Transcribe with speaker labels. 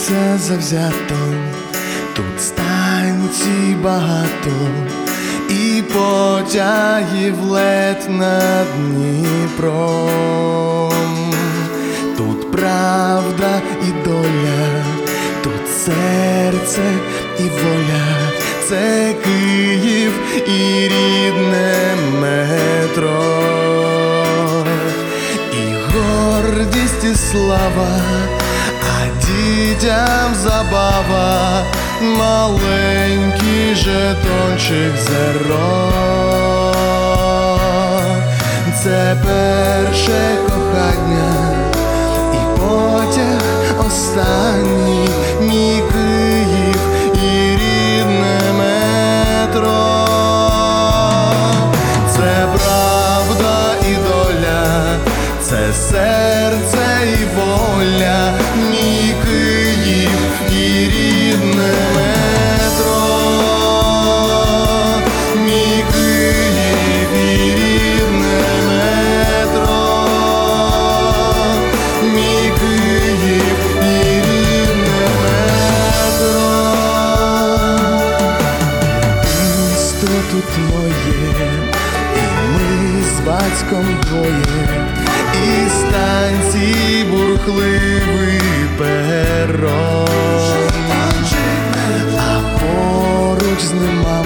Speaker 1: вчиться завзято, тут станцій багато, і потягів лед над Дніпром. Тут правда і доля, тут серце і воля, це Київ і рідне метро, і гордість, і слава, а дітям забава, маленький жетончик зеро. Це перше кохання і потяг останній, мій Київ і рідне метро. Це правда і доля, це серце і воля, мій Київ і рідне метро. Мій Київ і рідне метро. Мій Київ і рідне метро. Місто тут моє, і ми з батьком двоє, і станції бурхливий перон, а поруч з ним мама